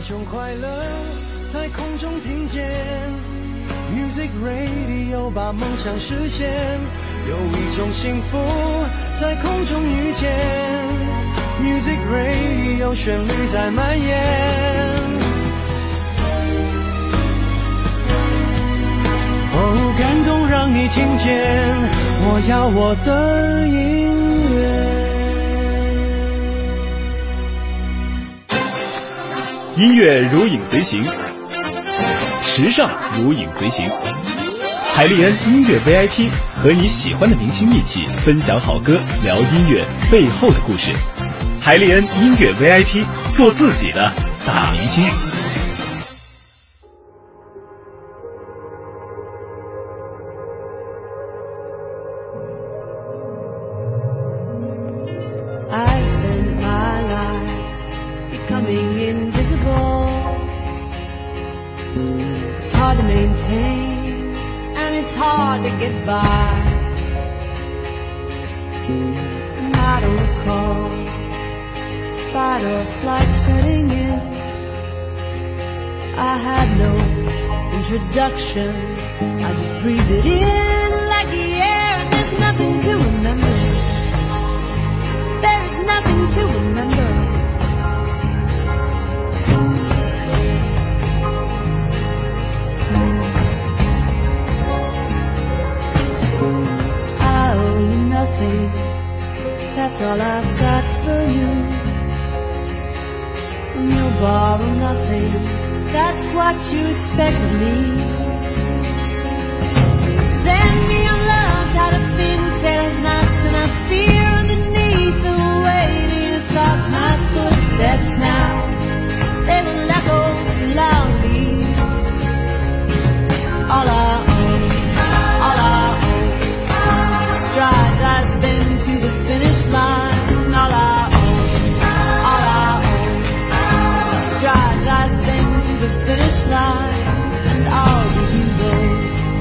种快乐在空中听见 Music Radio 把梦想实现，有一种幸福在空中遇见 Music Radio 旋律在蔓延。哦，感动让你听见，我要我的音乐。 音乐如影随形，时尚如影随形。海利恩音乐 VIP 和你喜欢的明星一起分享好歌，聊音乐背后的故事。海利恩音乐 VIP， 做自己的大明星。 I just breathe it in like the air, and there's nothing to remember. There's nothing to remember. I owe you nothing, that's all I've got for you. And you'll borrow nothing, that's what you expect of me. Send me your love, tied up in sailor's knots, and I fear underneath the weight of your thoughts. My footsteps now, they will echo too loudly. All I own, strides I spin to the finish line. All I own, strides I spin to the finish line, and I'll give you both.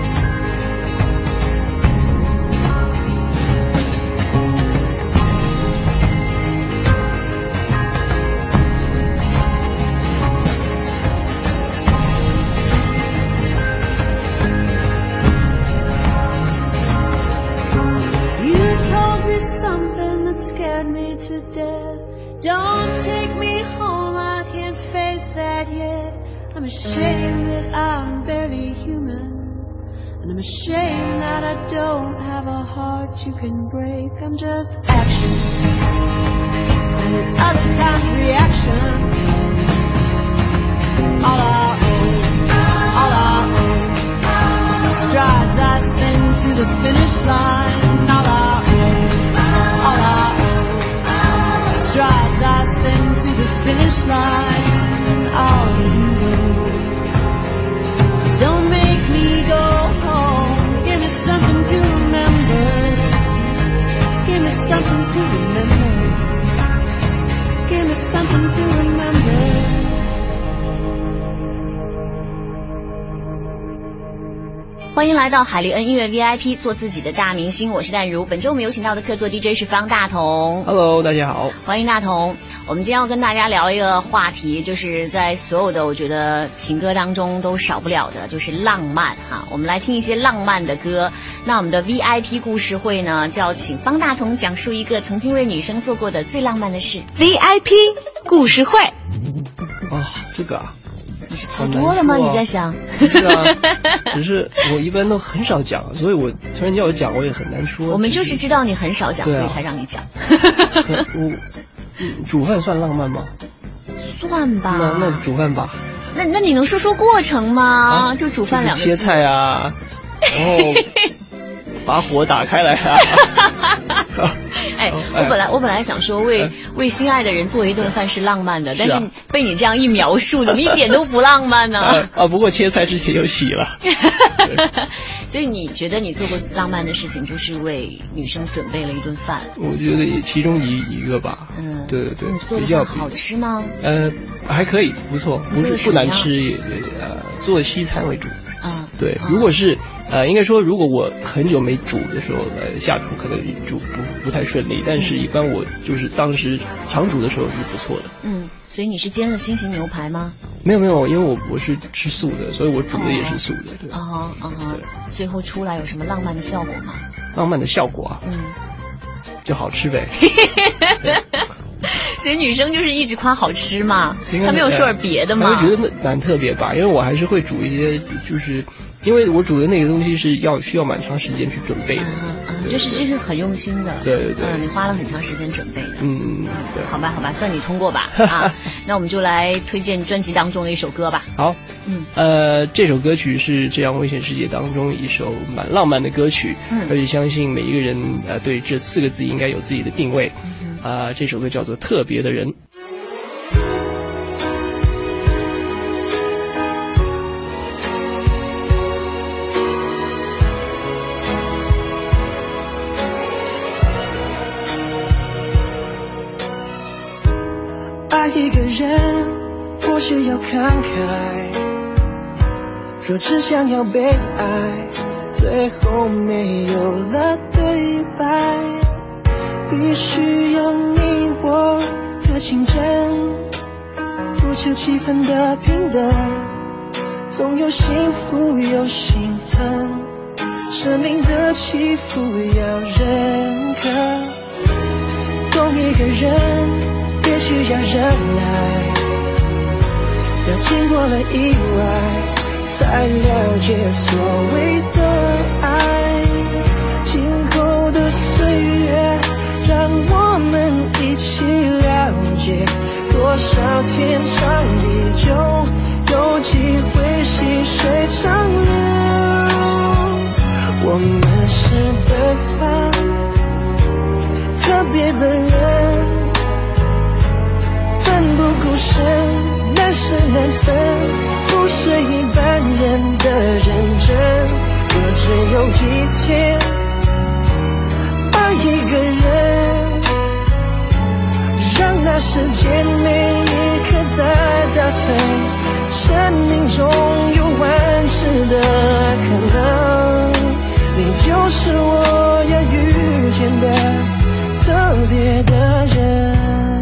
Me to death. Don't take me home, I can't face that yet. I'm ashamed that I'm very human, and I'm ashamed that I don't have a heart you can break. I'm just action, and at other times reaction. All I own, strides I spin to the finish line. All I own, strides I spin to the finish line, and I'll let you go. Don't make me go home. Give me something to remember. Give me something to remember. Give me something to remember. 欢迎来到海利恩音乐 VIP， 做自己的大明星，我是淡如。本周我们有请到的客座 DJ 是方大同。 Hello， 大家好， 欢迎大同。我们今天要跟大家聊一个话题，就是在所有的我觉得情歌当中都少不了的，就是浪漫哈。我们来听一些浪漫的歌。那我们的 VIP 故事会呢，就要请方大同讲述一个曾经为女生做过的最浪漫的事。VIP 故事会。 这个啊。 你是太多了吗？你在想？ 是啊，只是我一般都很少讲，所以我突然叫我讲，我也很难说。 我们就是知道你很少讲，所以才让你讲。 煮饭算浪漫吗？ 算吧。 那煮饭吧。 那你能说说过程吗？就煮饭两个字。 切菜啊，然后把火打开来啊。 哎，我本来想说为心爱的人做一顿饭是浪漫的，但是被你这样一描述，怎么一点都不浪漫呢？ 不过切菜之前有洗了。 所以你觉得你做过浪漫的事情就是为女生准备了一顿饭？ 我觉得也其中一个吧。对， 比较好吃吗？ 还可以，不错，不难吃，做西餐为主。对，如果是应该说，如果我很久没煮的时候，下厨可能煮不太顺利，但是一般我就是当时常煮的时候是不错的。 所以你是煎了心形牛排吗？ 没有，因为我是吃素的，所以我煮的也是素的。对。 最后出来有什么浪漫的效果吗？ 浪漫的效果啊，就好吃呗。 所以女生就是一直夸好吃嘛，她没有说点别的嘛。 我觉得蛮特别吧，因为我还是会煮一些，就是因为我煮的那个东西是需要蛮长时间去准备的。 就是很用心的。 对。 你花了很长时间准备的。 对。 好吧，算你通过吧。那我们就来推荐专辑当中的一首歌吧。 好。这首歌曲是这样危险世界当中一首蛮浪漫的歌曲，而且相信每一个人对这4个字应该有自己的定位。这首歌叫做《特别的人》。 爱一个人或许要慷慨，若只想要被爱，最后没有了对白，必须有你我的竞争，不求气氛的平等，总有幸福有心疼，生命的起伏要认可，懂一个人也需要忍耐，要经过了意外才了解所谓的爱，今后的岁月让我们一起了解，多少天长地久，有机会细水长流，我们是对方特别的人，奋不顾身，难舍难分，不是一般人的认真，若只有一天爱一个人，让那时间每一刻在倒退，生命中有万事的可能，你就是我要遇见的特别的人，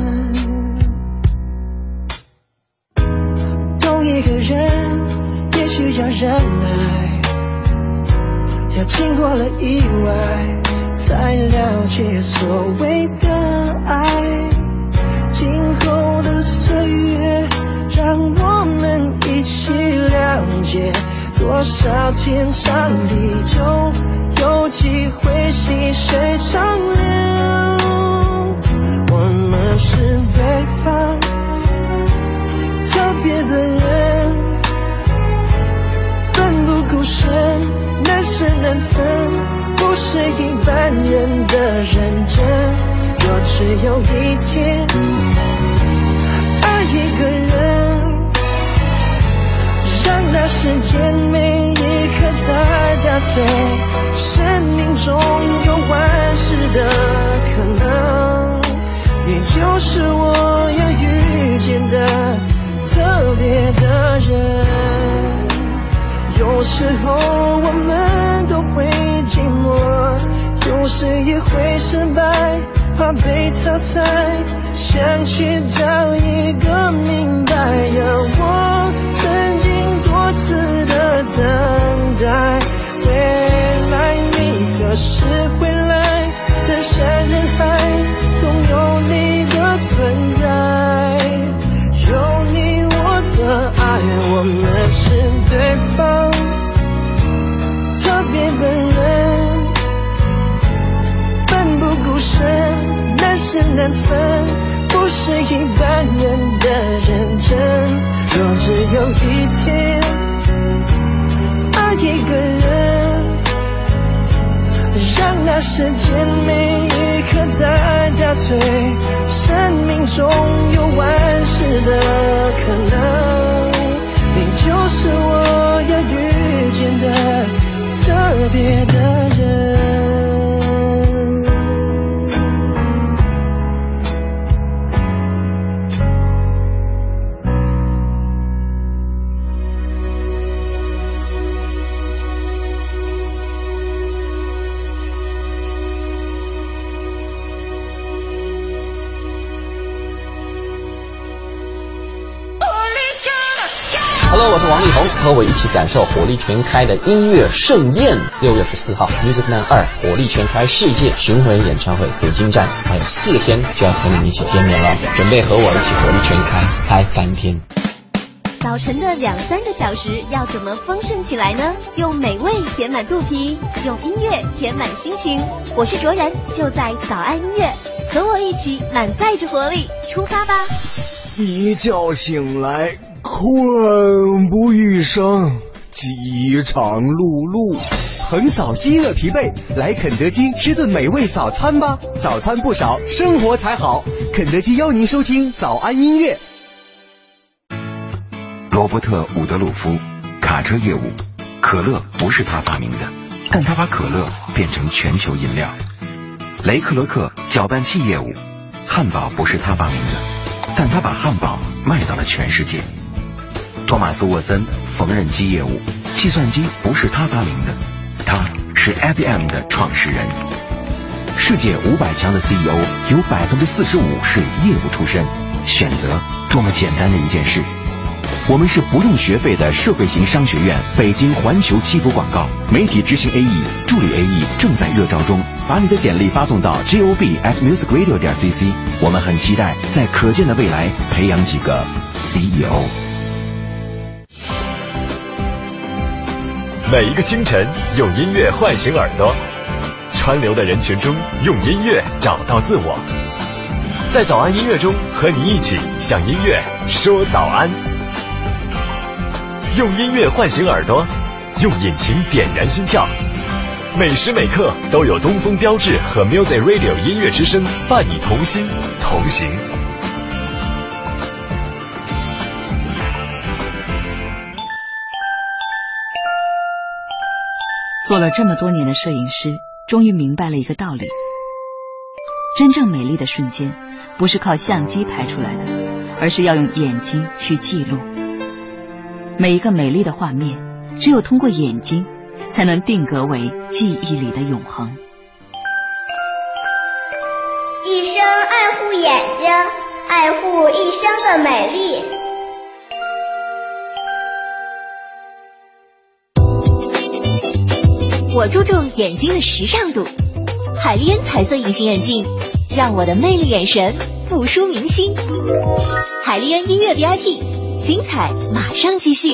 懂一个人也需要忍耐，要经过了意外才了解所谓的爱，今后的岁月让我们一起了解，多少天长地久，有机会细水长流，我们是对方特别的人，奋不顾身，难舍难分，不是一般人的认真，若只有一天爱一个人，让那时间每一刻在倒退，生命中有万事的可能，你就是我要遇见的特别的人，有时候我们都会寂寞，有时也会失败，怕被淘汰，想去找一个明白，我曾经多次的等待，未来你何时回来，人山人海总有你的存在，有你我的爱，我们是对方特别的人，奋不顾身，难舍难分，不是一般人的认真，若只有一天爱一个人，让那时间每一刻在倒退，生命中有万事的可能，你就是我要遇见的特别的人。 同，和我一起感受火力全开的音乐盛宴。6月14号 Music Man 2火力全开世界巡回演唱会北京站，还有4天就要和你们一起见面了，准备和我一起火力全开，嗨翻天。 早晨的2-3个小时要怎么丰盛起来呢？用美味填满肚皮，用音乐填满心情。我是卓然，就在早安音乐，和我一起满载着活力出发吧。 一觉醒来困不欲生，饥肠辘辘。横扫饥饿疲惫，来肯德基吃顿美味早餐吧。早餐不少，生活才好。肯德基邀您收听早安音乐。 罗伯特·伍德鲁夫，卡车业务。可乐不是他发明的，但他把可乐变成全球饮料。雷克勒克，搅拌器业务。汉堡不是他发明的，但他把汉堡卖到了全世界。托马斯·沃森，缝纫机业务。计算机不是他发明的，他是 IBM 的创始人。世界500强的 CEO 有45%是业务出身，选择多么简单的一件事。我们是不用学费的社会型商学院，北京环球7组广告媒体执行 AE 助理 AE 正在热招中，把你的简历发送到 gob@musicradio.cc， 我们很期待在可见的未来培养几个 CEO。 每一个清晨用音乐唤醒耳朵，川流的人群中用音乐找到自我，在早安音乐中和你一起向音乐说早安。用音乐唤醒耳朵，用引擎点燃心跳，每时每刻都有东风标致和 Music Radio 音乐之声伴你同心同行。 做了这么多年的摄影师，终于明白了一个道理：真正美丽的瞬间不是靠相机拍出来的，而是要用眼睛去记录。每一个美丽的画面，只有通过眼睛才能定格为记忆里的永恒。 一生爱护眼睛，爱护一生的美丽。 我注重眼睛的时尚度，海利恩彩色隐形眼镜让我的魅力眼神不输明星。海利恩音乐 VIP， 精彩马上继续。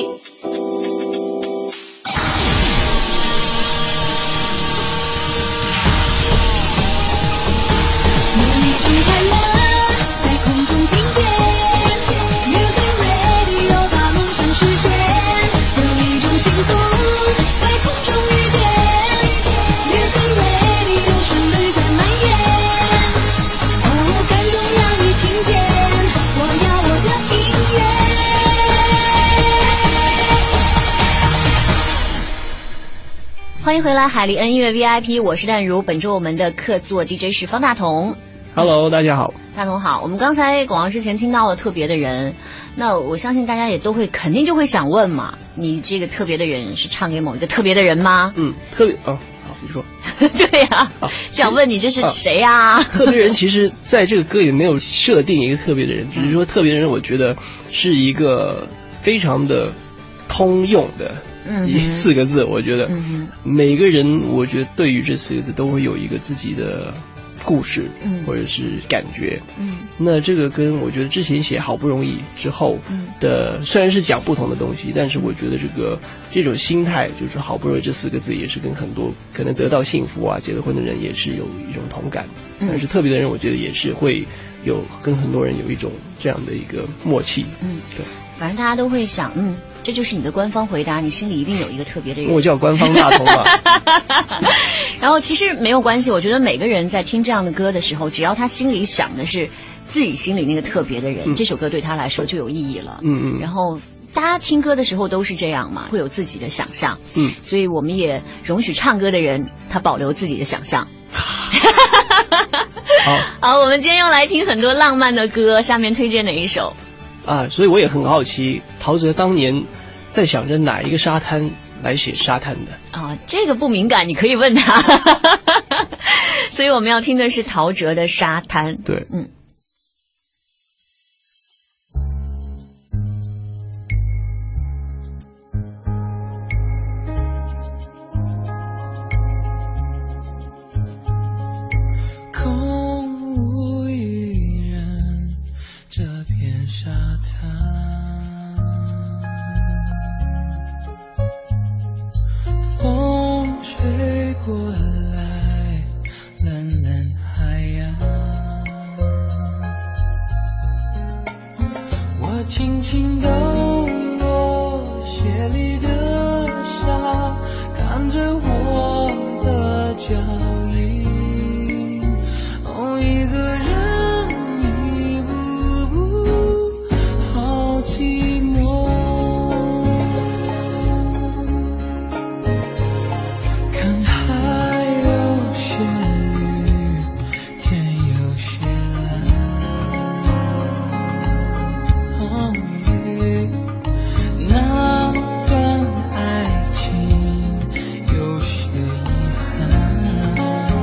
欢迎回来海利恩音乐 VIP， 我是淡如。本周我们的客座 DJ 是方大同。 Hello， 大家好。 大同好。我们刚才广告之前听到了特别的人，那我相信大家也都会肯定就会想问嘛，你这个特别的人是唱给某一个特别的人吗？ 特别好，你说。 对呀，想问你这是谁呀？ 特别人其实在这个歌里没有设定一个特别的人，只是说特别的人，我觉得是一个非常的通用的。4个字，我觉得每个人，我觉得对于这4个字都会有一个自己的故事，或者是感觉。那这个跟我觉得之前写好不容易之后的，虽然是讲不同的东西，但是我觉得这种心态，就是好不容易这4个字，也是跟很多可能得到幸福啊、结了婚的人也是有一种同感。但是特别的人，我觉得也是会有跟很多人有一种这样的一个默契。对。 反正大家都会想，这就是你的官方回答，你心里一定有一个特别的人。 我叫官方大同嘛。 然后其实没有关系，我觉得每个人在听这样的歌的时候，只要他心里想的是自己心里那个特别的人，这首歌对他来说就有意义了。然后大家听歌的时候都是这样嘛，会有自己的想象。所以我们也容许唱歌的人他保留自己的想象。好，我们今天要来听很多浪漫的歌，下面推荐哪一首？ 所以我也很好奇，陶喆当年在想着哪一个沙滩来写沙滩的这个不敏感，你可以问他。所以我们要听的是陶喆的《沙滩》。 对， 轻轻地落鞋里的沙，看着我的脚印，一个人一步步好寂寞，看海有些绿，天有些蓝，那段爱情有些遗憾，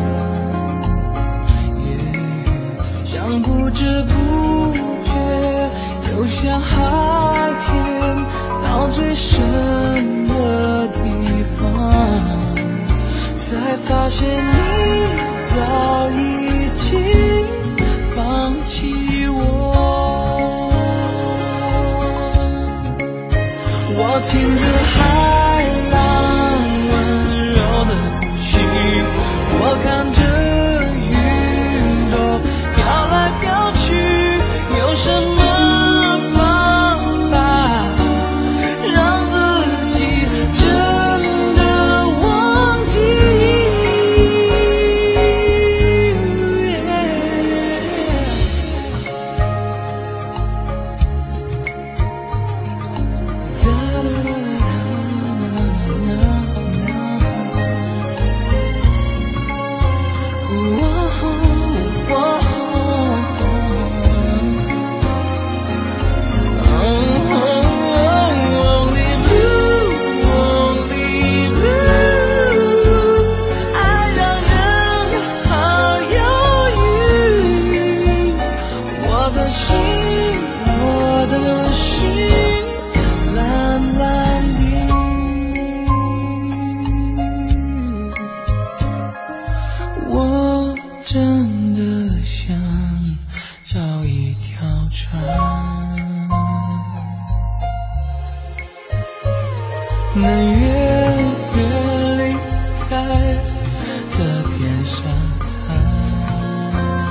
像不知不觉游向海天，到最深的地方，才发现你早已经放弃我。我听着海浪温柔的呼吸，我看着云朵飘来飘去，有什么方法让自己真的忘记？能越离开这片沙滩，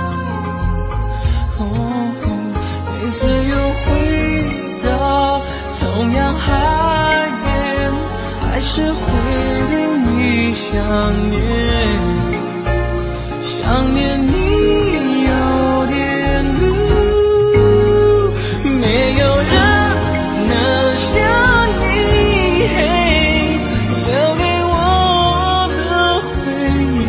每次又回到同样海边，还是会令你想念，想念你有点路，没有人能像你留给我的回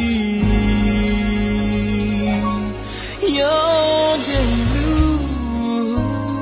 忆，有点路。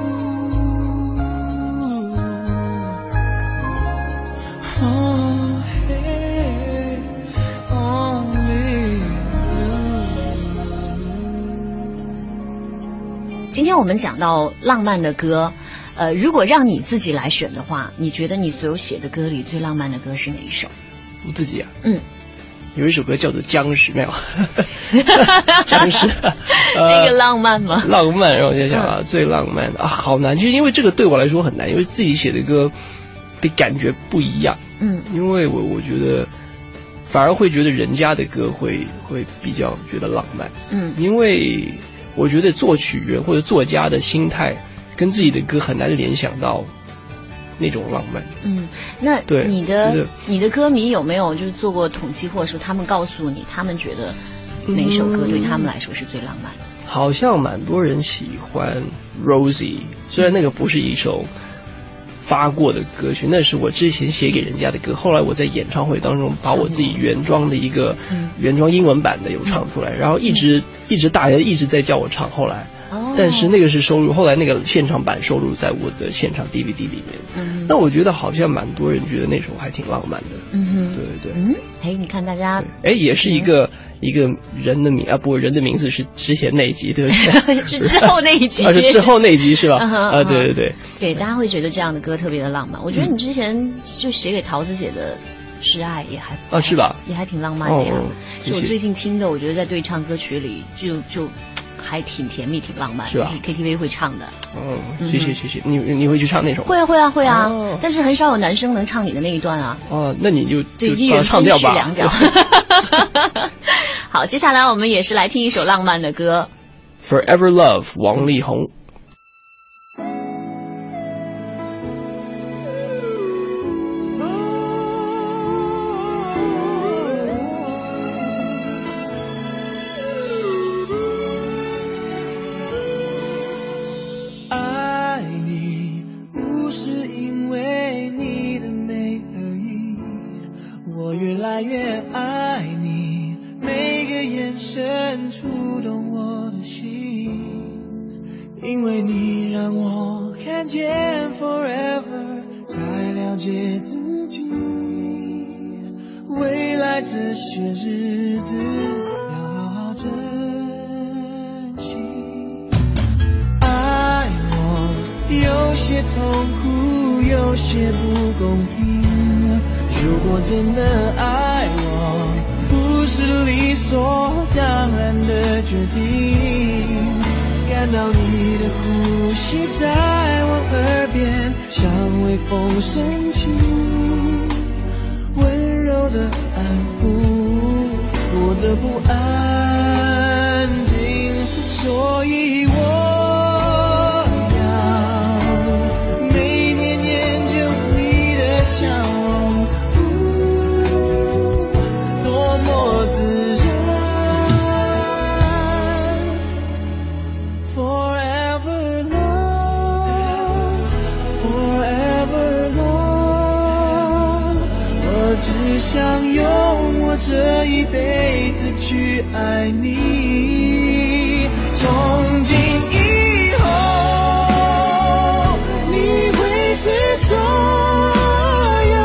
今天我们讲到浪漫的歌，如果让你自己来选的话，你觉得你所有写的歌里最浪漫的歌是哪一首？ 我自己啊， 有一首歌叫做《僵尸》，没有？僵尸， 那个浪漫吗？ 浪漫，让我想想啊，最浪漫的啊，好难。其实因为这个对我来说很难，因为自己写的歌的感觉不一样。因为我觉得反而会觉得人家的歌会比较觉得浪漫。因为我觉得作曲人或者作家的心态跟自己的歌很难联想到那种浪漫。 那你的歌迷有没有就是做过统计，或者说他们告诉你他们觉得哪首歌对他们来说是最浪漫的？ 好像蛮多人喜欢 Rosie， 虽然那个不是一首发过的歌曲，那是我之前写给人家的歌，后来我在演唱会当中把我自己原装的一个原装英文版的有唱出来，然后一直大家一直在叫我唱，后来但是那个是收录，后来那个现场版收录在我的现场 DVD 里面。那我觉得好像蛮多人觉得那首还挺浪漫的。对。 你看大家也是一个人的名啊，不，人的名字是之前那一集，对不对？ 是之后那一集是之后那一集是吧？对， 大家会觉得这样的歌特别的浪漫。我觉得你之前就写给桃子姐的示爱也还是吧， 也还挺浪漫的呀。是我最近听的，我觉得在对唱歌曲里就还挺甜蜜挺浪漫， 是吧？ 就是 KTV 会唱的。 谢谢。你会去唱那首吗？ 会啊，但是很少有男生能唱你的那一段啊。 那你就一人唱掉吧。 两脚。好，接下来我们也是来听一首浪漫的歌， Forever Love 王力宏。 深触动我的心，因为你让我看见 forever， 才了解自己，未来这些日子要好好珍惜。爱我有些痛苦，有些不公平，如果真的爱我，不是理所当然的决定，感到你的呼吸在我耳边，像微风深情，温柔的安抚我的不安定，所以我要每年研究你的笑容，多么自然。Forever love, forever love， 我只想用我这一辈子去爱你，从今以后你会是所有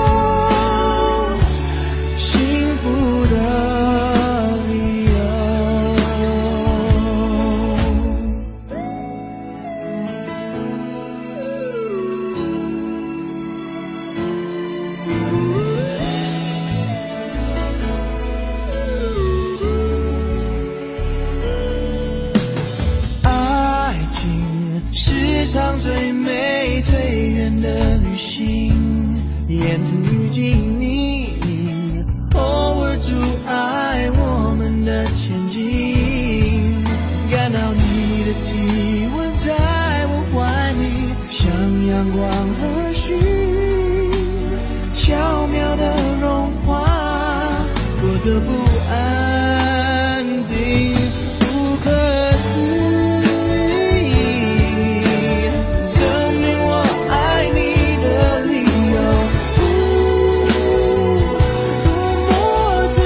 幸福的理由。爱情是场最美最远的旅行，沿途遇见你，偶尔阻碍我们的前进，感到你的体温在我怀里，像阳光和煦，巧妙的融化我的不安定，不可思议，证明我爱你的理由，多么自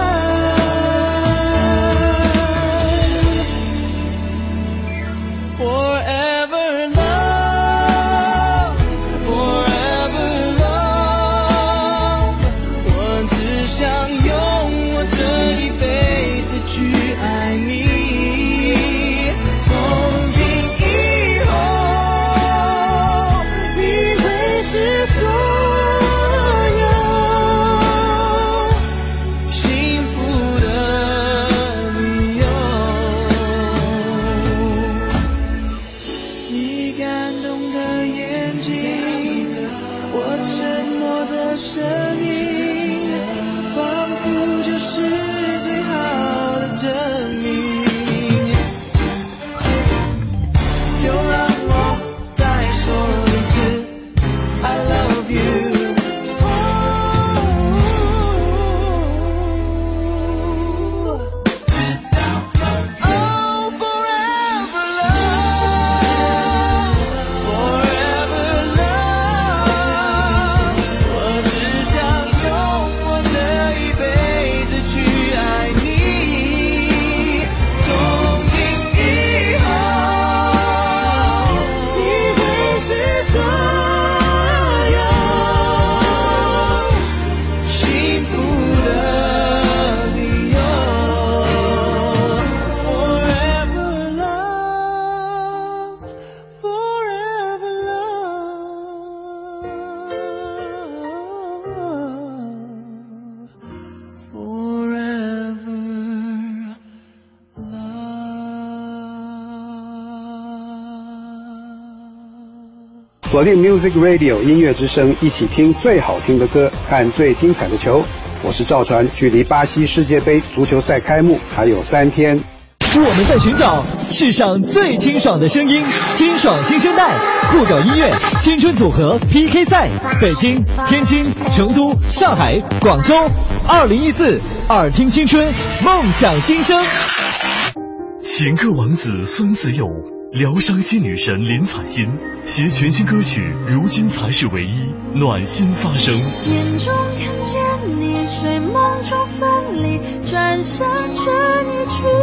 然。Forever love, forever love， 我只想用我这一辈子去爱你，从今以后你会是所有幸福的理由。你感动的眼睛，我沉默的声音，仿佛就是最好的证明。就让我再说一次 I love you。 Oh, forever love, forever love， 我只想用我这一辈子去爱你，从今以后你会是所有幸福的理由。Forever love, forever love, forever love。 锁定 Music Radio 音乐之声，一起听最好听的歌，看最精彩的球。我是赵传，距离巴西世界杯足球赛开幕还有3天。 我们在寻找世上最清爽的声音，清爽新生代，酷狗音乐青春组合 PK 赛，北京、天津、成都、上海、广州，2014耳听青春，梦想新生。情歌王子孙子友，疗伤心女神林采欣，携全新歌曲《如今才是唯一》暖心发声。 眼中看见你，睡梦中分离，转身却你去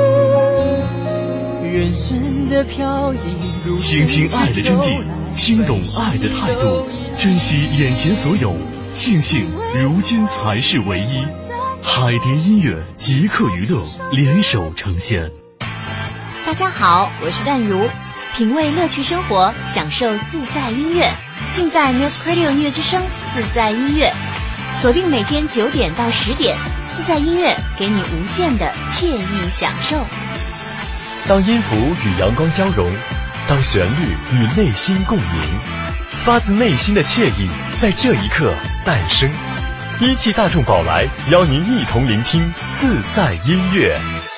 的飘逸， 倾听爱的真谛，听懂爱的态度，珍惜眼前所有，庆幸如今才是唯一。海蝶音乐、极客娱乐联手呈现。 大家好，我是淡如，品味乐趣生活，享受自在音乐，尽在 Music Radio 音乐之声自在音乐，锁定每天9点到10点，自在音乐给你无限的惬意享受。 当音符与阳光交融，当旋律与内心共鸣，发自内心的惬意在这一刻诞生。一汽大众宝来邀您一同聆听自在音乐。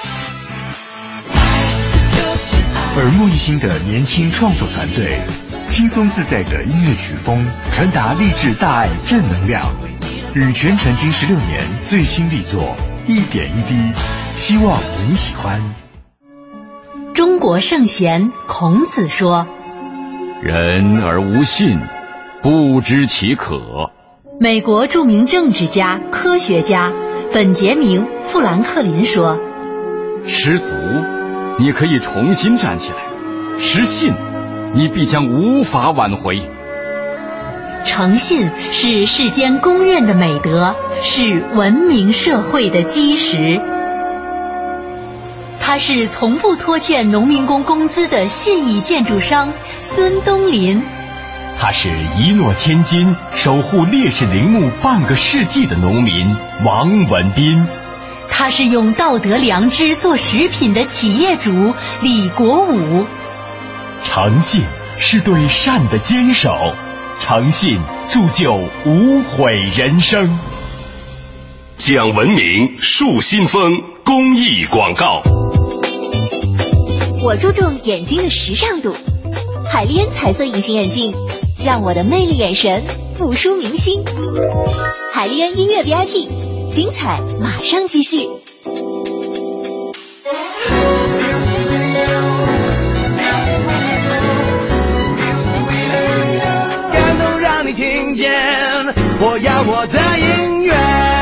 耳目一新的年轻创作团队，轻松自在的音乐曲风，传达励志大爱正能量。与全传经16年最新力作一点一滴，希望您喜欢。 中国圣贤孔子说： 人而无信，不知其可。 美国著名政治家、科学家本杰明·富兰克林说： 失足，你可以重新站起来；失信，你必将无法挽回。 诚信是世间公认的美德，是文明社会的基石。他是从不拖欠农民工工资的信义建筑商孙东林。 他是一诺千金，守护烈士陵墓半个世纪的农民王文斌。 他是用道德良知做食品的企业主李国武。 诚信是对善的坚守，诚信铸就无悔人生。 讲文明树新风公益广告。 我注重眼睛的时尚度，海利恩彩色隐形眼镜让我的魅力眼神不输明星。海利恩音乐 VIP， 精彩马上继续。 感动让你听见，我要我的音乐。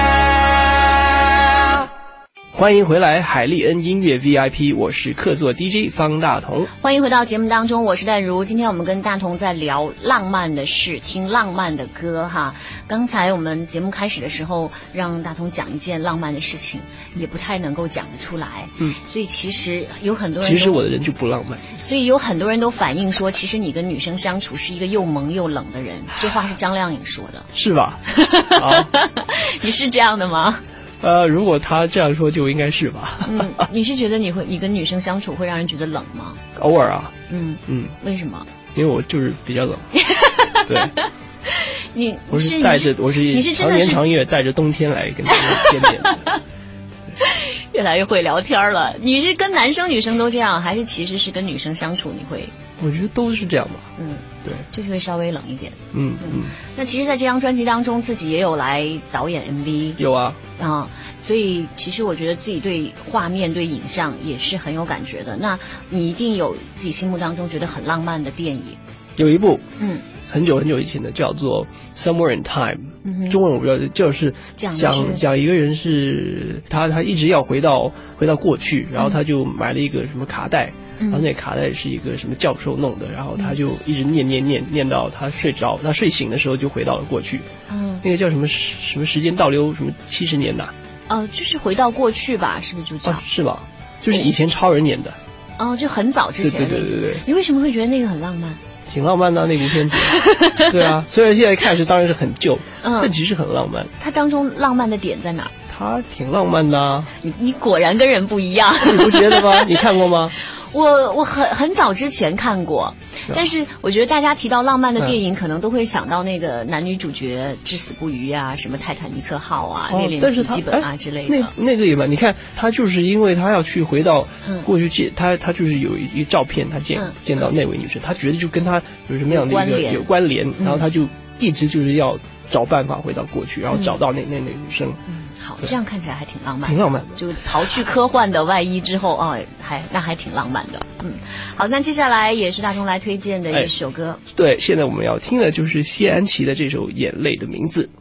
欢迎回来，海利恩音乐 VIP， 我是客座 DJ 方大同。 欢迎回到节目当中，我是淡如。今天我们跟大同在聊浪漫的事，听浪漫的歌哈。刚才我们节目开始的时候，让大同讲一件浪漫的事情，也不太能够讲得出来。所以其实有很多人， 其实我的人就不浪漫。 所以有很多人都反映说，其实你跟女生相处是一个又萌又冷的人。这话是张靓颖说的， 是吧？ 你是这样的吗？ 如果他这样说，就应该是吧。 你是觉得你跟女生相处会让人觉得冷吗？ 偶尔啊。 为什么？ 因为我就是比较冷。对。我是常年长月带着冬天来跟大家见面的。 越来越会聊天了。你是跟男生女生都这样，还是其实是跟女生相处你会？ 我觉得都是这样吧。对， 就是会稍微冷一点。那其实在这张专辑当中，自己也有来导演 MV。 有啊。 所以其实我觉得自己对画面、对影像也是很有感觉的。那你一定有自己心目当中觉得很浪漫的电影。 有一部，很久很久以前的，叫做 Somewhere in Time，中文我不知道，就是讲一个人是他一直要回到过去，然后他就买了一个什么卡带，然后那卡带是一个什么教授弄的，然后他就一直念到他睡着，他睡醒的时候就回到了过去。那个叫什么时间倒流什么70年呐？ 就是回到过去吧，是不是就叫？ 是吧？就是以前超人演的。 就很早之前。 对。 你为什么会觉得那个很浪漫？ 挺浪漫的那部片子。对啊，虽然现在看是当然是很旧，但其实很浪漫。 它当中浪漫的点在哪？ 它挺浪漫的啊。 你果然跟人不一样。 你不觉得吗？你看过吗？ 我很早之前看过，但是我觉得大家提到浪漫的电影，可能都会想到那个男女主角至死不渝啊，什么泰坦尼克号啊、烈焰笔记本啊之类的。 那个也蛮，你看他就是因为他要去回到过去他就是有一个照片，他见到那位女生，他觉得就跟他有什么样的一个有关联，然后他就一直就是要找办法回到过去，然后找到那女生。 好，这样看起来还挺浪漫， 挺浪漫的。 就刨去科幻的外衣之后，还挺浪漫的。好，那接下来也是大众来推荐的一首歌。 对，现在我们要听的就是谢安琪的这首《眼泪的名字》。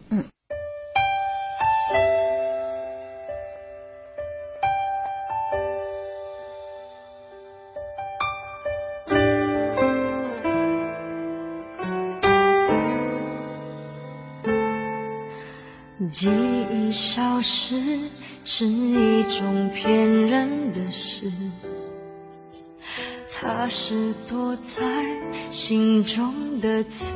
记忆消失是一种骗人的事，它是躲在心中的刺。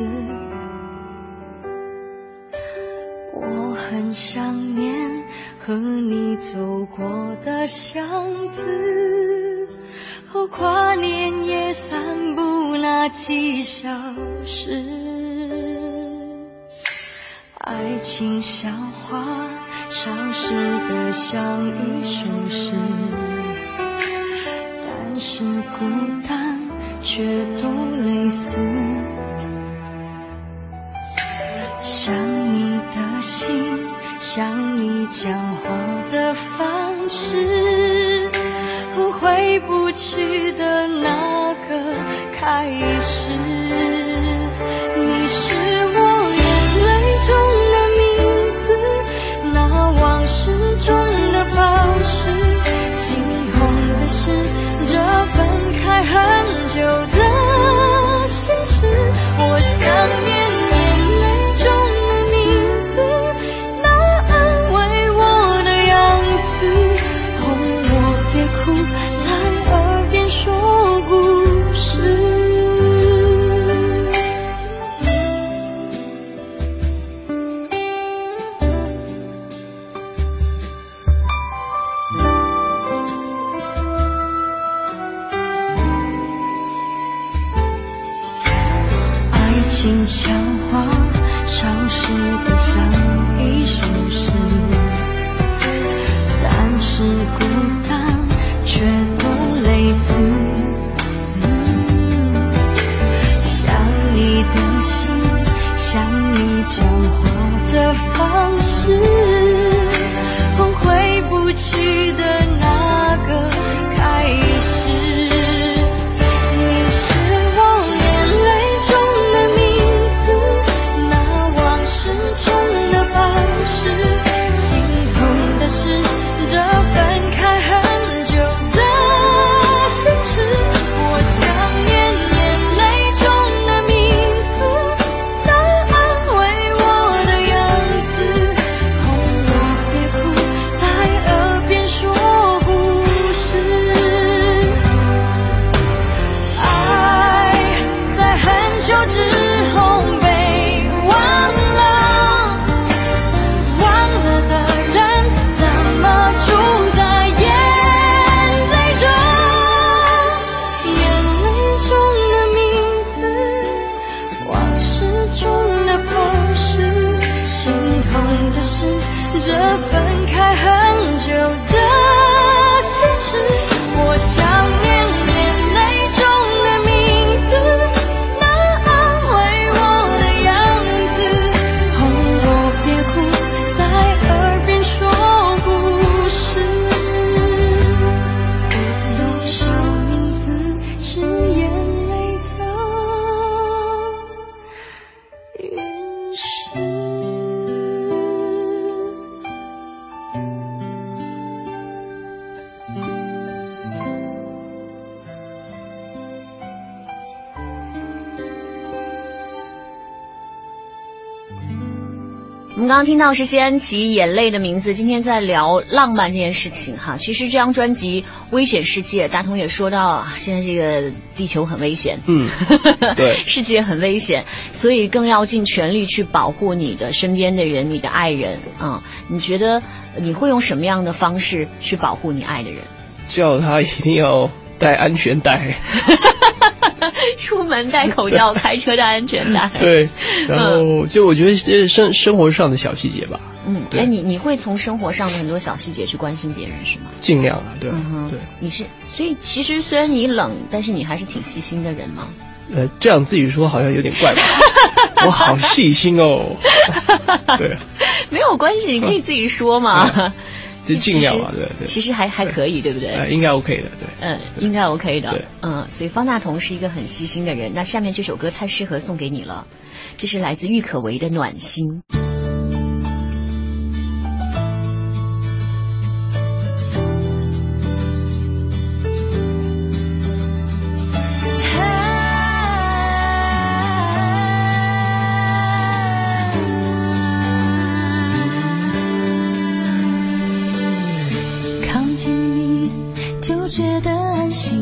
我很想念和你走过的巷子，和跨年夜散步那几小时。爱情笑话消失得像一首诗，但是孤单却都类似。想你的心，想你讲话的方式，和回不去的那个开始。你是我眼泪中的名字，那往事中的宝石。心痛的是这分开很久的现实。我想念眼泪中的名字，那安慰我的样子。哄我别哭，在耳边说故事。笑话消失得像一首诗，但是孤单却都类似。想你的心，想你讲话的方式，和回不去的那个开始。 我们刚刚听到是谢安琪眼泪的名字，今天在聊浪漫这件事情哈。其实这张专辑《危险世界》，大同也说到啊，现在这个地球很危险， 对， 世界很危险，所以更要尽全力去保护你的身边的人，你的爱人啊。你觉得你会用什么样的方式去保护你爱的人？ 叫他一定要带安全带。 出门戴口罩，开车戴安全带。 对，然后就我觉得这是生活上的小细节吧。 哎，你会从生活上的很多小细节去关心别人是吗？ 尽量啊，对，对。 你是，所以其实虽然你冷，但是你还是挺细心的人吗？ 这样自己说好像有点怪吧。我好细心哦。对， 没有关系，你可以自己说嘛。 就尽量吧，对。 其实还可以，对不对？ 应该 OK 的， 对。应该 OK 的。所以方大同是一个很细心的人。那下面这首歌太适合送给你了，这是来自郁可唯的《暖心》。 就觉得安心，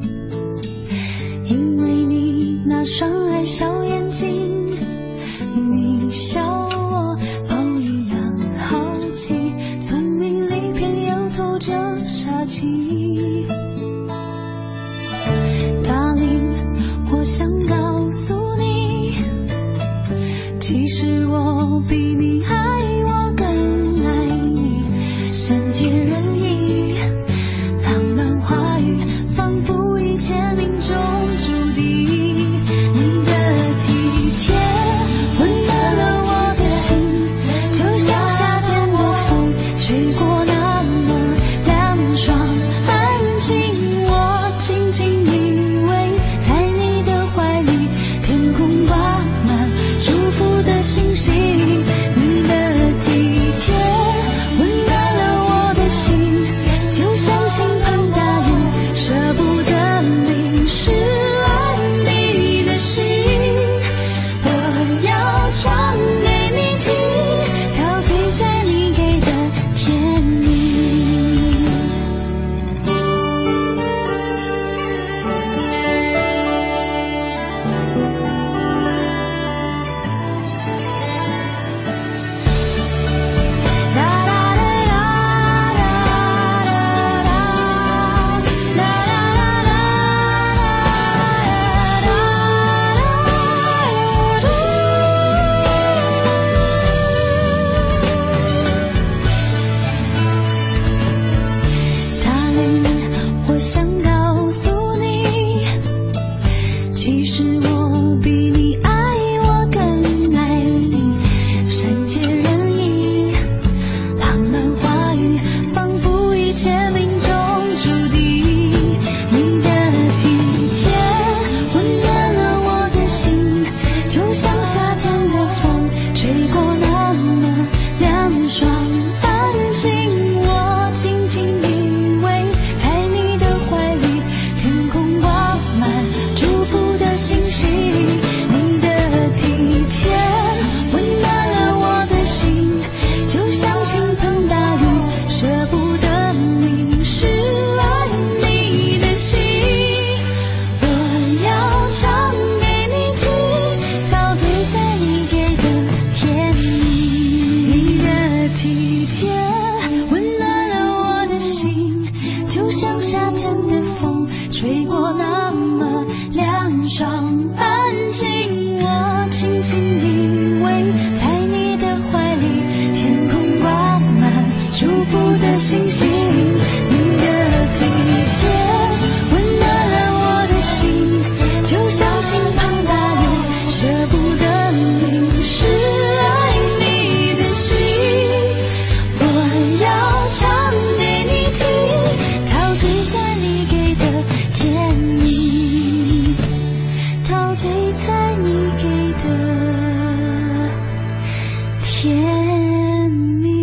因为你那双爱笑眼睛，你笑我宝一样好奇，聪明里偏又透着傻气。Darling， 我想告诉你，其实我比你爱我更爱你，善解人意，浪漫话语，仿佛一切命中注定。你的体贴温暖了我的心，就像夏天的风吹过那么凉爽安静。我轻轻依偎在你的怀里，天空挂满祝福的星星。你的体贴温暖了我的心，就像倾盆大雨，舍不得淋湿了你的心。我要唱给你听，陶醉在你给的甜蜜。Darling， 我想告诉你，其实我比你爱我更爱你，善解人意，浪漫话语，仿佛一切命中注定。你的体贴温暖了我的心，就像夏天的风吹过那么凉爽安静。我轻轻依偎在你的怀里，天空挂满祝福的星星。你的体贴温暖了我的心，就像倾盆大雨，舍不得淋湿了你的心。我要唱给你听，陶醉在你给的甜蜜。你的体贴温暖了我的心，就像夏天的风吹过那么凉爽安静。我轻轻依偎在你的怀里，天空挂满祝福的星星。你的体贴温暖了我的心，就像倾盆大雨，舍不得淋湿了你的心。我要唱给你听，陶醉在你给的甜蜜，陶醉在你给的甜蜜。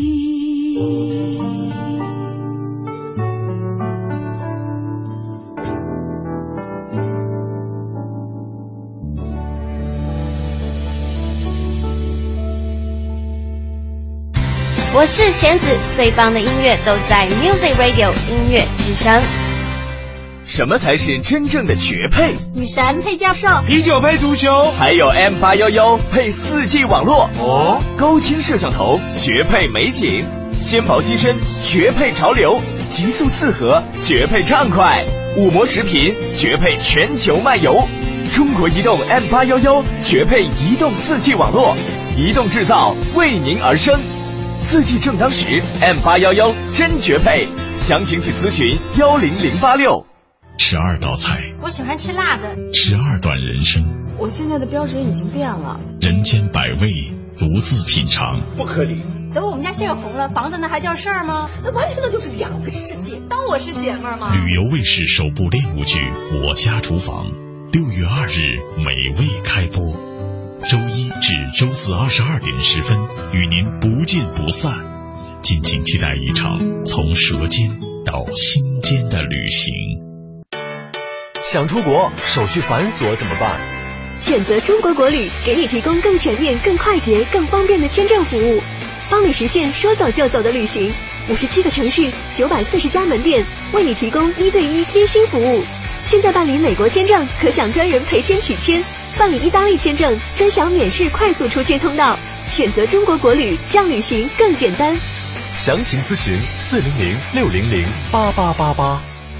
我是弦子，最棒的音乐都在 Music Radio 音乐之声。 什么才是真正的绝配？ 女神配教授， 啤酒配足球，还有 M811配4G 网络哦，高清摄像头绝配美景，纤薄机身绝配潮流，极速4核绝配畅快，5模视频绝配全球漫游。中国移动 M811绝配移动4G 网络，移动制造为您而生。4G 正当时 ，M811真绝配，详情请咨询10086。 12道菜， 我喜欢吃辣的。 12段人生， 我现在的标准已经变了。 人间百味，独自品尝。 不可理。 等我们家线红了，房子那还叫事儿吗？ 那完全就是两个世界。 当我是姐妹儿吗？ 旅游卫视首部恋物剧《我家厨房》，6月2日美味开播，周一至周四22点10分，与您不见不散。敬请期待一场从舌尖到心间的旅行。 想出国，手续繁琐怎么办？ 选择中国国旅，给你提供更全面、更快捷、更方便的签证服务，帮你实现说走就走的旅行。 57个城市，940家门店，为你提供1对1贴心服务。现在办理美国签证，可享专人陪签取签；办理意大利签证，专享免试快速出签通道。选择中国国旅，让旅行更简单。 详情咨询400-600-8888。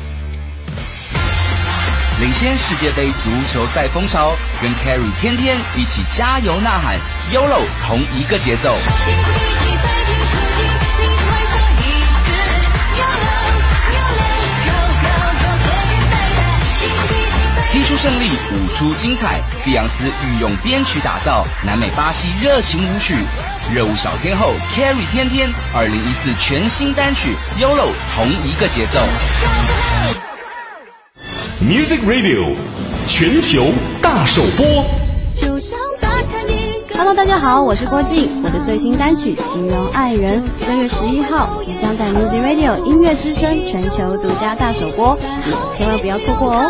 领先世界杯足球赛风潮，跟 Carrie 天天一起加油呐喊 ，YOLO 同一个节奏。踢出胜利，舞出精彩。碧昂斯御用编曲打造南美巴西热情舞曲，热舞小天后 Carrie 天天2014全新单曲 YOLO 同一个节奏。 Music Radio 全球大首播。 Hello， 大家好，我是郭靖，我的最新单曲《形容爱人》6月11号即将在 Music Radio 音乐之声全球独家大首播，你千万不要错过哦。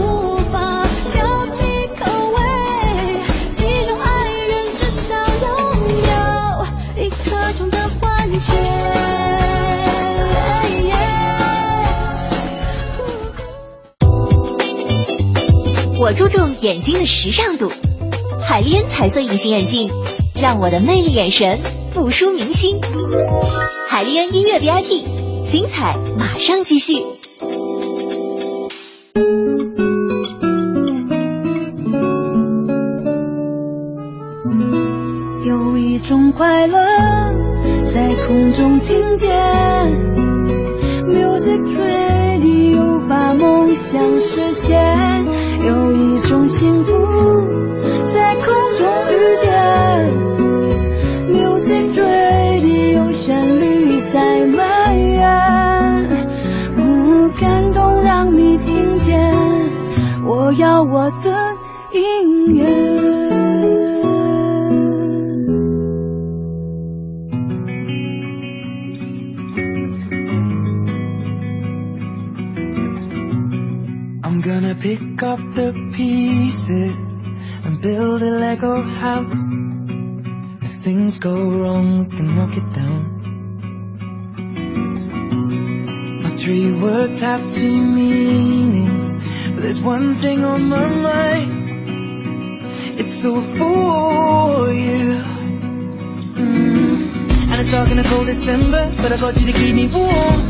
我注重眼睛的时尚度，海利恩彩色隐形眼镜让我的魅力眼神不输明星。海利恩音乐 VIP， 精彩马上继续。 有一种快乐在空中听见 Music Radio 把梦想实现，有一种幸福在空中遇见 Music Radio 旋律在蔓延，感动让你听见，我要我的音乐。 Pick up the pieces and build a Lego house. If things go wrong, we can knock it down. My 3 words have 2 meanings, but there's one thing on my mind. It's all for you. And it's dark in a cold December, but I got you to keep me warm.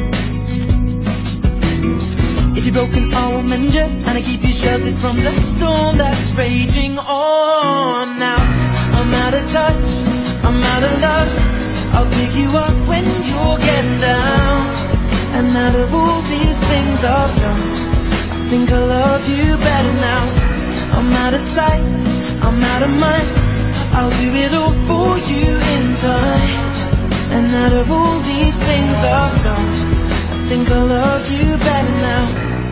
If you're broken, I will mend you, and I keep you sheltered from the storm that's raging on. Now I'm out of touch, I'm out of love. I'll pick you up when you're getting down. And out of all these things I've done, I think I love you better now. I'm out of sight, I'm out of mind. I'll do it all for you in time. And out of all these things I've done, I think I love you better now.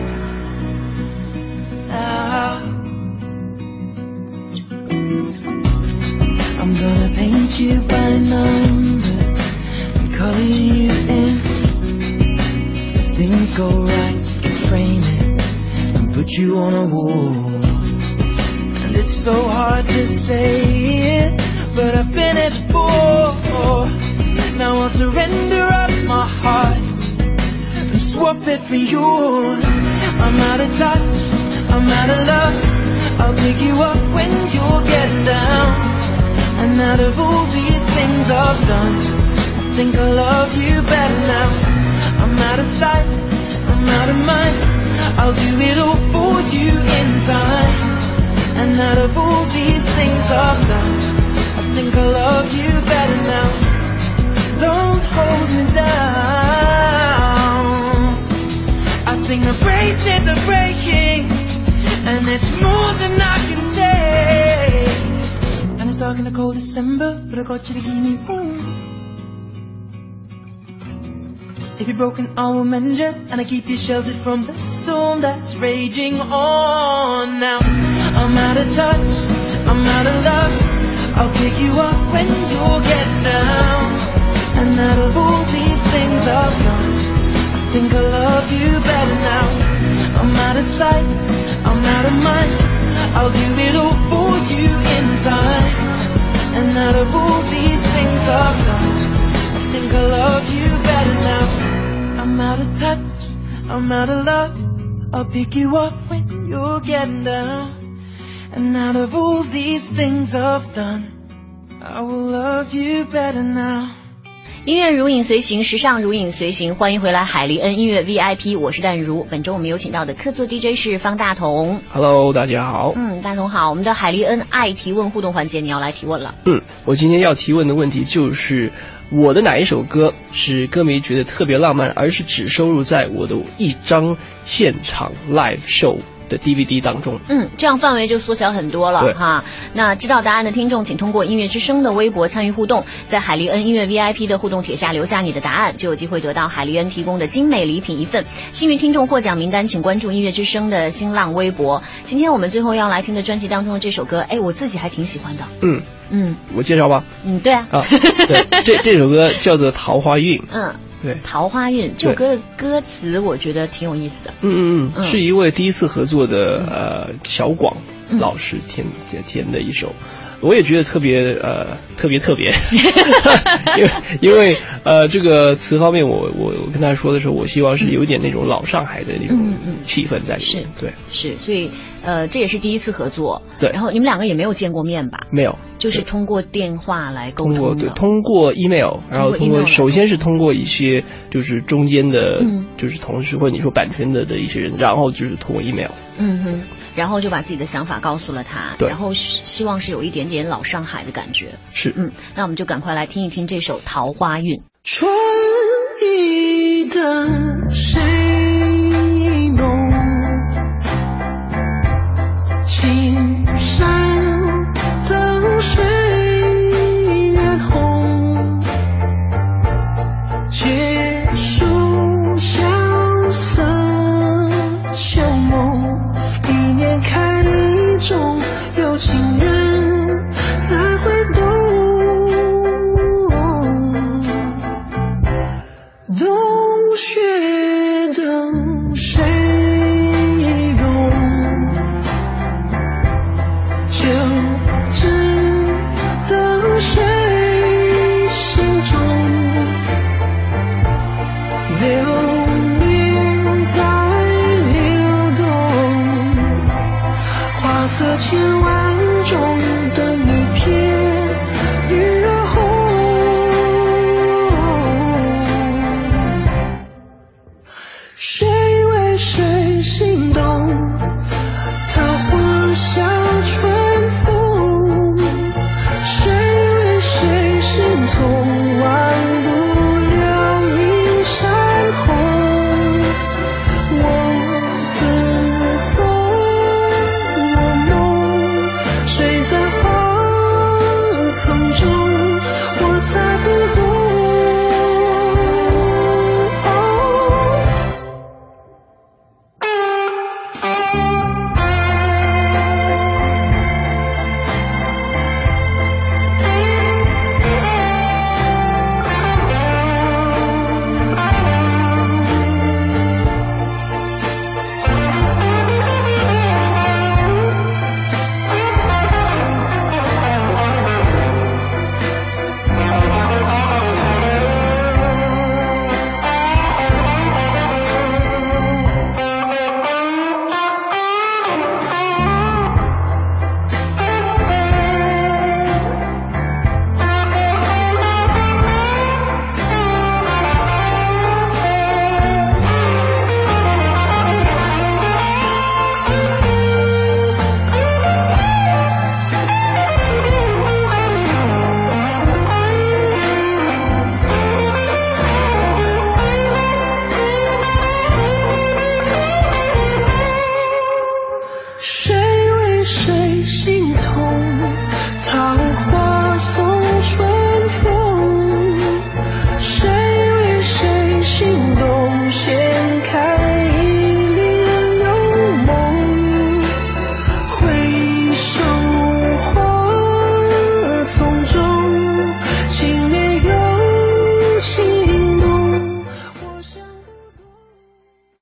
I'm gonna paint you by numbers and color you in. If things go right, you can frame it and put you on a wall. And it's so hard to say it, but I've been it before. Now I'll surrender up my heart and swap it for yours. I'm out of touch, I'm out of love. I'll pick you up when you're getting down. And out of all these things I've done, I think I love you better now. I'm out of sight, I'm out of mind. I'll do it all for you in time. And out of all these things I've done, I think I love you better now. Don't hold me down. I think the braces are breaking, and it's more than I can take. And it's dark in the cold December, but I got you to keep me warm. If you're broken, I will mend you, and I keep you sheltered from the storm that's raging on. Now I'm out of touch, I'm out of love. I'll pick you up when you're getting down. And out of all these things I've done, I think I love you better now. I'm out of sight, I'm out of mind. I'll do it all for you in time. And out of all these things I've done, I think I love you better I'm out of love, I'll pick you up when you're getting down. And out of all these things I've done, I will love you better now. 音乐如影随形，时尚如影随形，欢迎回来海利恩音乐 VIP， 我是淡如。本周我们有请到的客座 DJ 是方大同。 Hello， 大家好。 大同好。我们的海利恩爱提问互动环节，你要来提问了。 我今天要提问的问题就是，我的哪一首歌是歌迷觉得特别浪漫，而是只收录在我的一张现场 live show的 DVD 当中。 这样范围就缩小很多了哈。那知道答案的听众，请通过音乐之声的微博参与互动，在海利恩音乐 VIP 的互动帖下留下你的答案，就有机会得到海利恩提供的精美礼品一份。幸运听众获奖名单，请关注音乐之声的新浪微博。今天我们最后要来听的专辑当中的这首歌，我自己还挺喜欢的。 我介绍吧。 对啊。 对，这首歌叫做《桃花运》。对， 桃花运这首歌的歌词我觉得挺有意思的。 是一位第一次合作的小广老师填的一首，我也觉得特别，因为这个词方面我跟他说的时候，我希望是有点那种老上海的那种气氛在里面。 是，所以这也是第一次合作。 对， 然后你们两个也没有见过面吧？ 没有， 就是通过电话来沟通的。 通过 email， 然后首先是通过一些就是中间的，就是同事或者你说版权的一些人，然后就是通过 email。 然后就把自己的想法告诉了他，然后希望是有一点点老上海的感觉。 是， 那我们就赶快来听一听这首《桃花运》。 春意的谁浓，青山灯水月红，结束萧瑟秋梦，一年开一种，有情人才会懂。冬雪等谁融，秋枝等谁心中，流年在流动，花色千万